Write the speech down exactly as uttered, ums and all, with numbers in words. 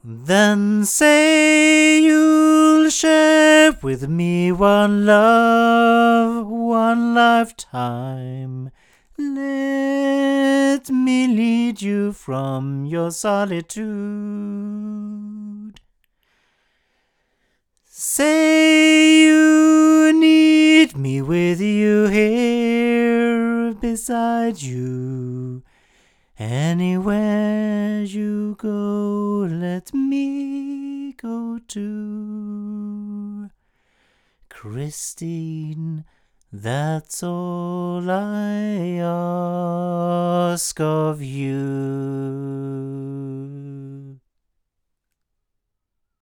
Then say you'll share with me one love, one lifetime. Let me lead you from your solitude. Say you need me with you here beside you. Anywhere you go, let me go too. Christine, that's all I ask of you.